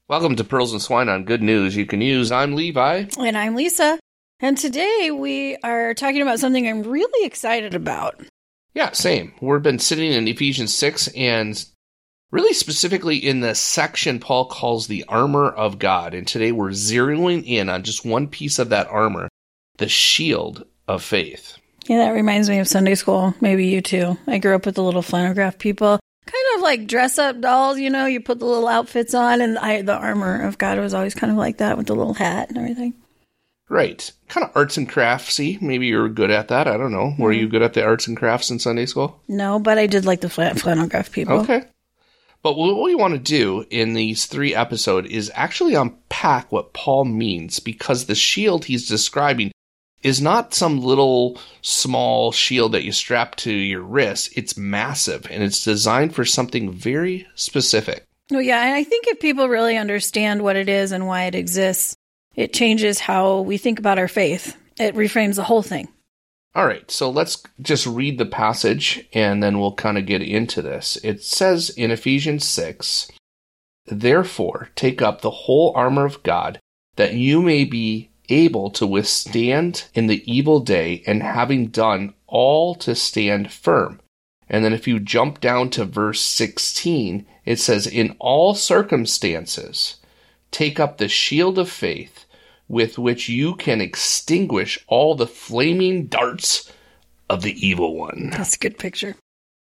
Welcome to Pearls and Swine on Good News You Can Use. I'm Levi. And I'm Lisa. And today we are talking about something I'm really excited about. Yeah, same. We've been sitting in Ephesians 6 and really specifically in the section Paul calls the armor of God. And today we're zeroing in on just one piece of that armor, the shield of faith. Yeah, that reminds me of Sunday school. Maybe you too. I grew up with the little flannel graph people. Kind of like dress-up dolls, you know, you put the little outfits on, and the armor of God was always kind of like that with the little hat and everything. Right. Kind of arts and craftsy. Maybe you're good at that. I don't know. Were you good at the arts and crafts in Sunday school? No, but I did like the flannel graph people. Okay. But what we want to do in these 3 episodes is actually unpack what Paul means, because the shield he's describing is not some little small shield that you strap to your wrist. It's massive, and it's designed for something very specific. Well, yeah, and I think if people really understand what it is and why it exists, it changes how we think about our faith. It reframes the whole thing. All right, so let's just read the passage, and then we'll kind of get into this. It says in Ephesians 6, "Therefore, take up the whole armor of God, that you may be able to withstand in the evil day, and having done all to stand firm." And then if you jump down to verse 16, it says, "In all circumstances, take up the shield of faith, with which you can extinguish all the flaming darts of the evil one." That's a good picture.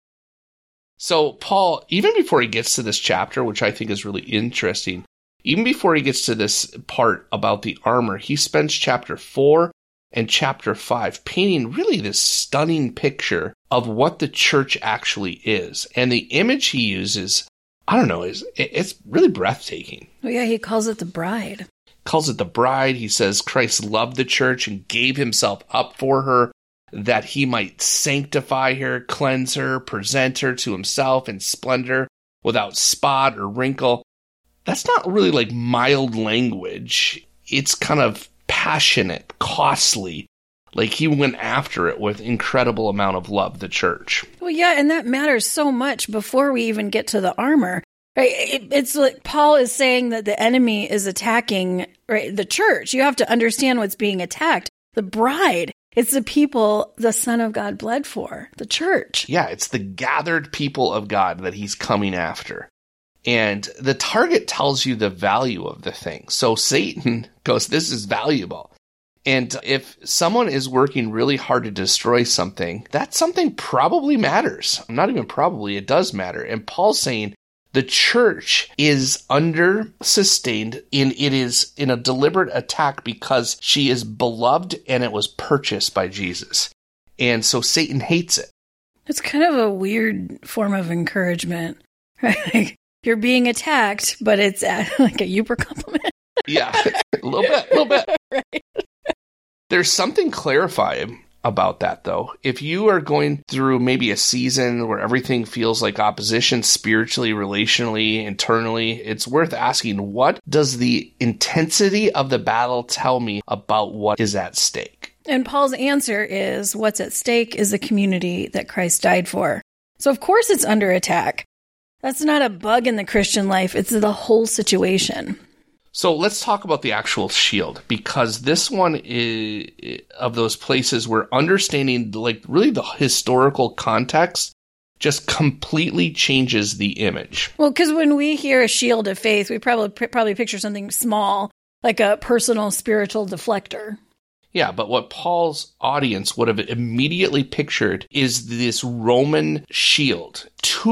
So Paul, even before he gets to this chapter, which I think is really interesting, even before he gets to this part about the armor, he spends chapter 4 and chapter 5 painting really this stunning picture of what the church actually is. And the image he uses, I don't know, it's really breathtaking. Oh yeah, he calls it the bride. Calls it the bride. He says Christ loved the church and gave himself up for her, that he might sanctify her, cleanse her, present her to himself in splendor, without spot or wrinkle. That's not really like mild language. It's kind of passionate, costly. Like he went after it with incredible amount of love, the church. Well, yeah, and that matters so much before we even get to the armor. Right? It's like Paul is saying that the enemy is attacking, right, the church. You have to understand what's being attacked. The bride. It's the people the Son of God bled for, the church. Yeah, it's the gathered people of God that he's coming after. And the target tells you the value of the thing. So Satan goes, this is valuable. And if someone is working really hard to destroy something, that something probably matters. Not even probably, it does matter. And Paul's saying the church is sustained, and it is in a deliberate attack because she is beloved and it was purchased by Jesus. And so Satan hates it. It's kind of a weird form of encouragement, right? Like, you're being attacked, but it's like a Uber compliment. Yeah, a little bit. Right. There's something clarifying about that, though. If you are going through maybe a season where everything feels like opposition spiritually, relationally, internally, it's worth asking, what does the intensity of the battle tell me about what is at stake? And Paul's answer is, what's at stake is the community that Christ died for. So of course it's under attack. That's not a bug in the Christian life. It's the whole situation. So let's talk about the actual shield, because this one is of those places where understanding like really the historical context just completely changes the image. Well, because when we hear a shield of faith, we probably picture something small, like a personal spiritual deflector. Yeah, but what Paul's audience would have immediately pictured is this Roman shield,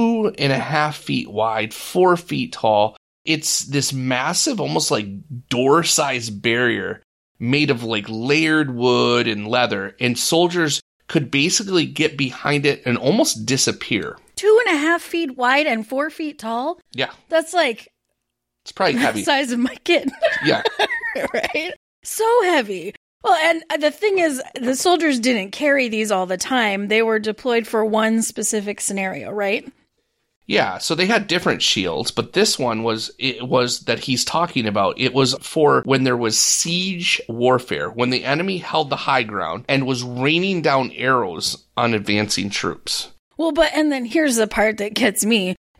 2.5 feet wide, 4 feet tall. It's this massive, almost like door-sized barrier made of like layered wood and leather, and soldiers could basically get behind it and almost disappear. 2.5 feet wide and 4 feet tall? Yeah. That's like... It's probably heavy. The size of my kid. Yeah. Right? So heavy. Well, and the thing is, the soldiers didn't carry these all the time. They were deployed for one specific scenario, right? Yeah, so they had different shields, but this one was that he's talking about. It was for when there was siege warfare, when the enemy held the high ground and was raining down arrows on advancing troops. Well, and then here's the part that gets me.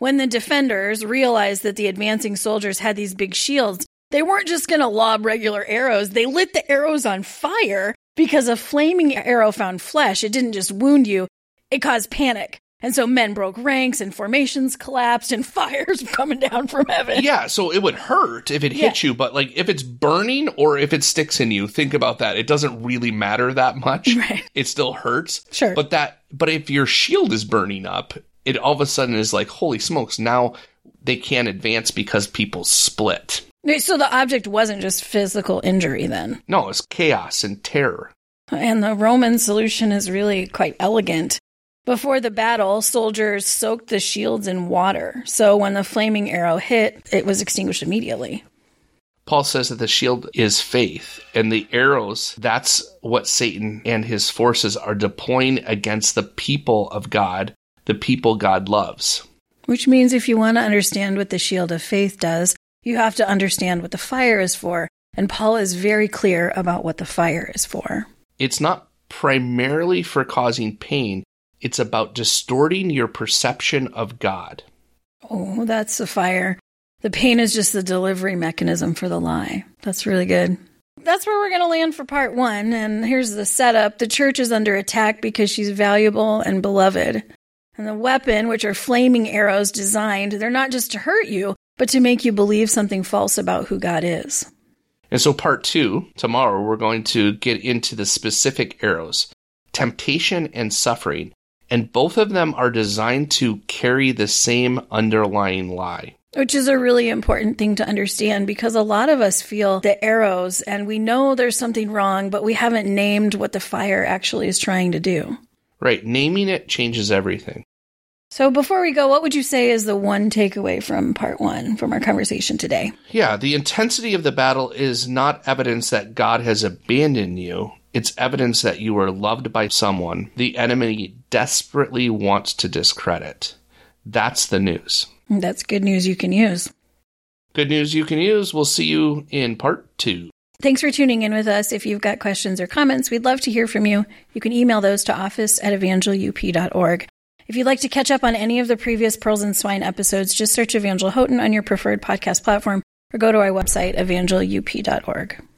when the defenders realized that the advancing soldiers had these big shields, they weren't just going to lob regular arrows. They lit the arrows on fire because a flaming arrow found flesh. It didn't just wound you. It caused panic. And so men broke ranks and formations collapsed and fires coming down from heaven. Yeah, so it would hurt if it hit you, but like if it's burning or if it sticks in you, think about that. It doesn't really matter that much. Right. It still hurts. Sure. But if your shield is burning up, it all of a sudden is like, holy smokes, now they can't advance because people split. So the object wasn't just physical injury then. No, it's chaos and terror. And the Roman solution is really quite elegant. Before the battle, soldiers soaked the shields in water. So when the flaming arrow hit, it was extinguished immediately. Paul says that the shield is faith, and the arrows, that's what Satan and his forces are deploying against the people of God, the people God loves. Which means if you want to understand what the shield of faith does, you have to understand what the fire is for. And Paul is very clear about what the fire is for. It's not primarily for causing pain. It's about distorting your perception of God. Oh, that's the fire. The pain is just the delivery mechanism for the lie. That's really good. That's where we're going to land for part 1. And here's the setup. The church is under attack because she's valuable and beloved. And the weapon, which are flaming arrows designed, they're not just to hurt you, but to make you believe something false about who God is. And so part 2, tomorrow, we're going to get into the specific arrows, temptation and suffering. And both of them are designed to carry the same underlying lie. Which is a really important thing to understand because a lot of us feel the arrows and we know there's something wrong, but we haven't named what the fire actually is trying to do. Right. Naming it changes everything. So before we go, what would you say is the one takeaway from part 1 from our conversation today? Yeah, the intensity of the battle is not evidence that God has abandoned you. It's evidence that you are loved by someone the enemy desperately wants to discredit. That's the news. That's good news you can use. Good news you can use. We'll see you in part 2. Thanks for tuning in with us. If you've got questions or comments, we'd love to hear from you. You can email those to office@evangelup.org. If you'd like to catch up on any of the previous Pearls and Swine episodes, just search Evangel Houghton on your preferred podcast platform or go to our website, evangelup.org.